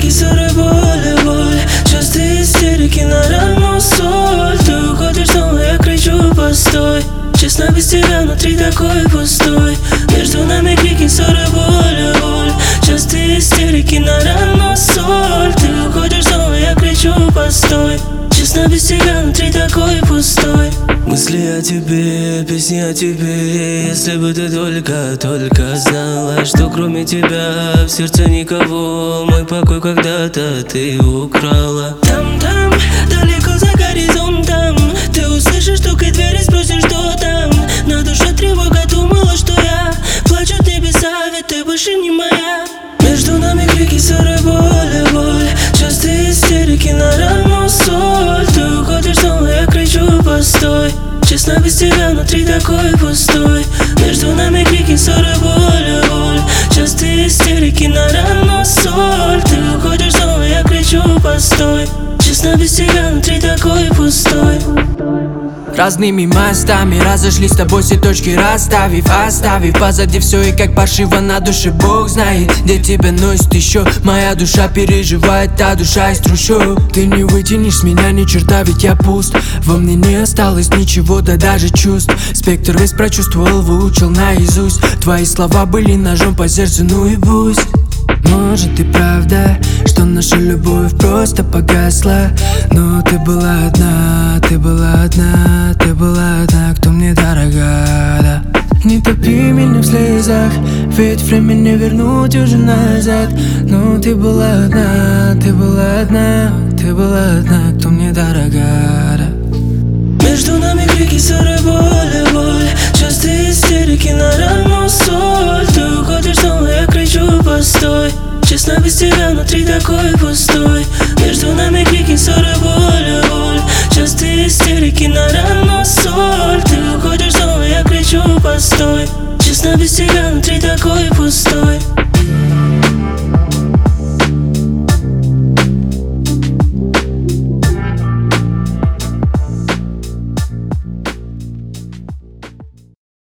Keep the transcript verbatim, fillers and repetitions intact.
крики, ссоры, боль, боль. Частые истерики на рану соль. Ты уходишь снова, я кричу, постой. Честно, без тебя внутри такой пустой. Между нами крики, ссоры, боль, боль. Частые истерики на рану соль. Ты уходишь снова, я кричу, постой. Честно, без тебя внутри такой пустой. Мысли о тебе, песни о тебе. Если бы ты только, только знала, что кроме тебя в сердце никого. Мой покой когда-то ты украла. Там, там, далеко за горизонтом ты услышишь стук и двери, спросишь, что там. На душе тревога, думала, что я плачу небеса, ведь ты больше не моя. Между нами крики, ссоры, боль, боль. Частые истерики на рану соль. Ты уходишь снова, я кричу, постой. Честно, без тебя внутри такой пустой. Между нами крики, ссоры, боль, боль. Частые истерики на рану соль. Ты уходишь снова, я кричу, постой. Честно, без тебя внутри такой пустой. Разными мостами разошлись с тобой все точки, расставив, оставив позади все, и как паршиво на душе, Бог знает, где тебя носит еще. Моя душа переживает, та душа из трущоб. Ты не вытянешь с меня ни черта, ведь я пуст. Во мне не осталось ничего, да даже чувств. Спектр весь прочувствовал, выучил наизусть. Твои слова были ножом по сердцу, ну и пусть. Может и правда, что наша любовь просто погасла. Но ты была одна, ты была одна, ты была одна, кто мне дорога, да. Не топи меня в слезах, ведь время не вернуть уже назад. Но ты была одна, ты была одна, ты была одна, кто мне дорога, да. Между нами крики, ссоры, боль, боль. Частые истерики на рану соль. Ты уходишь снова, я кричу, постой. Честно, без тебя внутри такой пустой. Между нами крики, ссоры, боль, боль. Частые истерики на рану соль. Ты уходишь снова, я кричу, постой. Честно, без тебя внутри такой